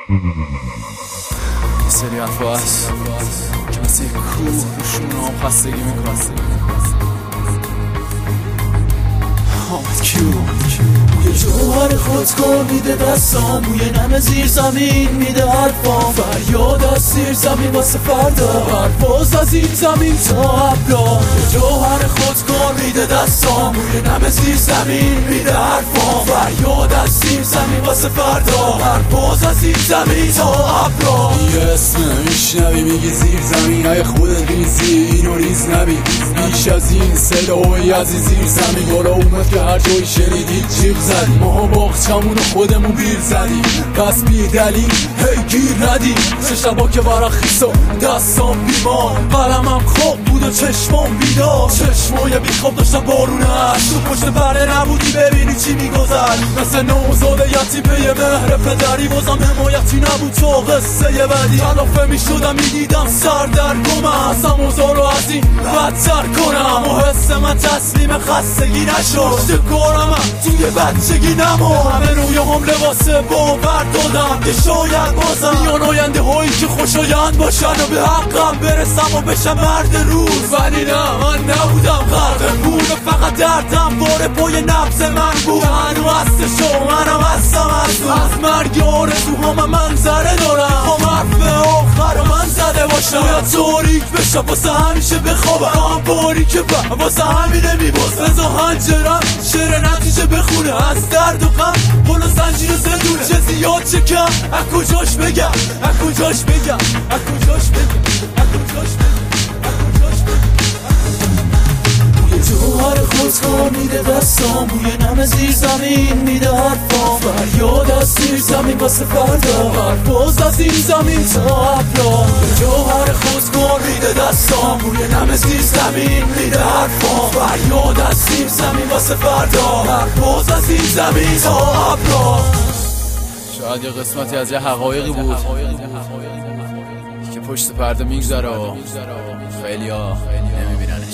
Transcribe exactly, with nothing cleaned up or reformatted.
یه سری حرفا هست که مثل یه کوه روشون هم خستگی میکنه. حامد کیو یه جوهر خودکار میده دستام، بوی نم زیر زمین میده حرفام، فریاد از زیر زمین واسه فردا، پرواز از این زمین تا ابرا. یه جوهر خودکار میده دستام، بوی نم زیر زمین میده حرفام، فریاد از زیر زمین واسه فردا، پرواز از این زمین تا ابرا. یه اسم میشنوی میگی زیر زمین، های خودت ریزی اینو ریز نبی، بیش از این صدای از زیر زمین بالا اومد که هر جایی شنیدید جیغ زدیم، ما باغچمون خودمون بیر زدیم، پس بی دلیل هی گیر ندیم. سه شبا که برا خیسا دستام بیمار، قلمم خواب بود و چشمام بیدار، چشمای بی خواب داشتم بارونه هست، تو پشت پرده نبودی ببینی چی میگذر، مثل نوزاده یتی پی مهر پدری، بازم حمایتی نبود تو قصه بعدی. تلافه میشدم میدیدم سر در گمم، هستم اوزارو از این بدتر کنم و حس من تسلیم خستگی نشد، شکارم توی بچگی نما، همه روی هم لباس باور دادم که شاید بازم میان آینده هایی که خوشایند باشن و به حقم برسم و بشم مرد روز. ولی نه، من نبودم غرق پول، فقط دردم بار پای نبض من بود، هنو هستشو منم هستم از اون، از مرگ آرزوهام منظره دارم، هم حرف آخر من زده باشم، باید تاریک بشم واسه همیشه بخوابم، هم باری که بر واسه همینه میباز، رضا هنجرم شعر نتیجه بخونه، از درد و غم بالا زنجیر زدونه، چه زیاد چه کم از کجاش بگم، از کجاش بگم، از کجاش بگم، از کجاش بگم، از کجاش بگم. یه جوهر خودکار میده دستام، بوی نم زیر زمین میده حرفام، فریاد از زیر زمین واسه فردا، پرواز از این زمین تا ابرا. یه جوهر خودکار میده دستام، بوی نم زیر زمین میده حرفام، فریاد از زیر زمین واسه فردا، پرواز از این زمین تا ابرا. شاید یه قسمتی از یه حقایقی بود که پشت پرده میگذره و خیلی ها نمیبینن.